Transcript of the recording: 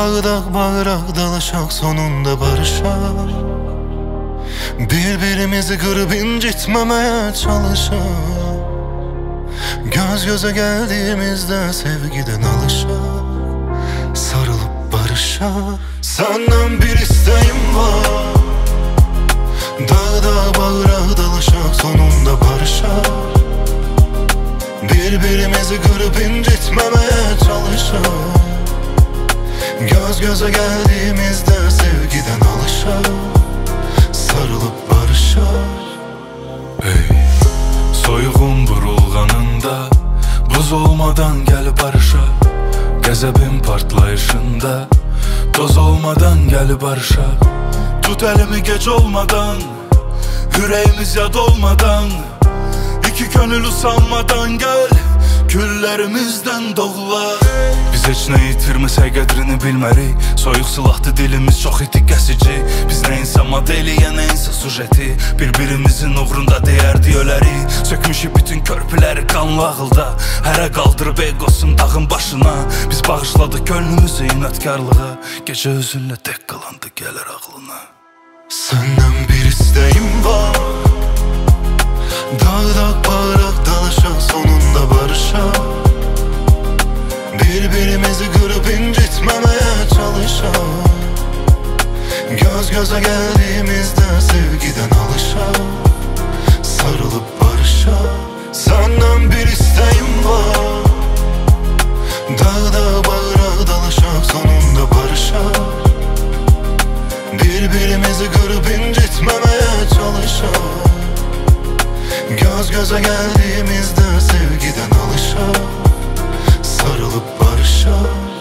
Dağdak bağırak dalaşak, sonunda barışar. Birbirimizi kırıp incitmemeye çalışar. Göz göze geldiğimizde sevgiden alışar. Sarılıp barışar. Senden bir isteğim var. Dağda bağıra dalaşak, sonunda barışar. Birbirimizi kırıp incitmemeye çalışar. Göz göze geldiğimizde sevgiden alışar. Sarılıp barışar. Ey, soyuğun burulğanında buz olmadan gel barışa. Qəzəbin partlayışında toz olmadan gel barışa. Tut elimi gec olmadan, yüreğimiz yad olmadan, İki gönül usanmadan gel, küllərimizdən doğular. Biz heç nə itirməsə qədrini bilmərik. Soyuq silahdı dilimiz, çox itik kəsici. Biz nə insan modeli, ya nə insan sujeti. Bir-birimizin uğrunda deyərdi ölərik. Sökmüşük bütün körpüləri qanlı ağılda. Hərə qaldırıb egosun dağın başına. Biz bağışladıq gönlümüzü inatkarlığa. Gecə özünlə tək qalandı gələr ağlına. Senden bir isteğim var. Dağdak bağırak dalaşak, sonunda barışar. Birbirimizi kırıp incitmemeye çalışar. Göz göze geldiğimizde sevgiden alışar. Sarılıp barışar. Senden bir isteğim var. Dağda bağırak dalaşak, sonunda barışar. Birbirimizi kırıp incitmemeye çalışar. Göz göze geldiğimizde sevgiden alışar. Sarılıp barışar.